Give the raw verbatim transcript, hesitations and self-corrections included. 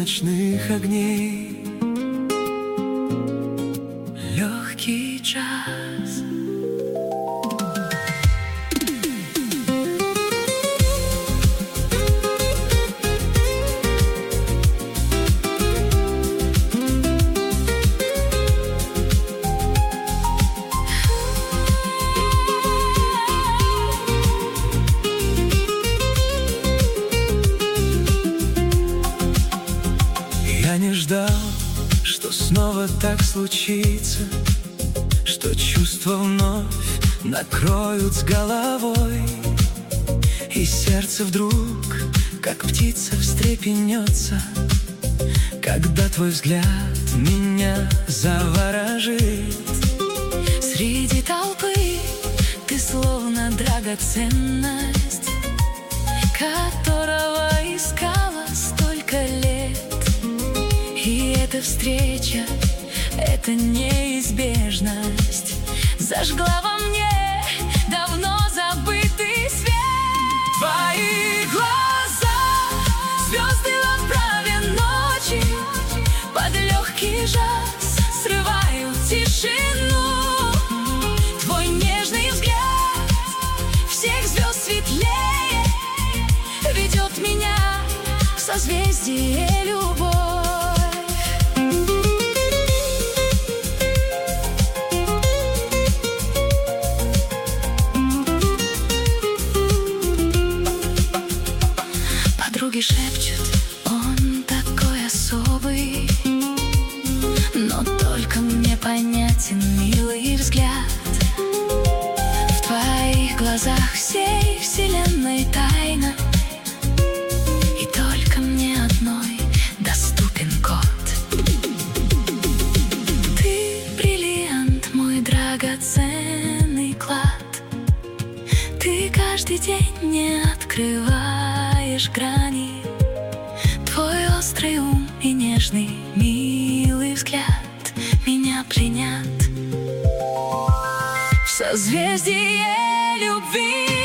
ночных огней. Легкий джаз. Я не ждал, что снова так случится, что чувства вновь накроют с головой, и сердце вдруг, как птица, встрепенется, когда твой взгляд меня заворожит. Среди толпы ты словно драгоценность, которого искала столько лет. И эта встреча, эта неизбежность зажгла во мне давно забытый свет. Твои глаза, звезды в отправе ночи, под легкий жаз срывают тишину. Твой нежный взгляд всех звезд светлее ведет меня в созвездие любовь. Подруги шепчут, он такой особый, но только мне понятен милый взгляд. В твоих глазах всей вселенной тайна, и только мне одной доступен код. Ты бриллиант, мой драгоценный клад. Ты каждый день не открываешь грани. Твой острый ум и нежный, милый взгляд меня пленят в созвездие любви.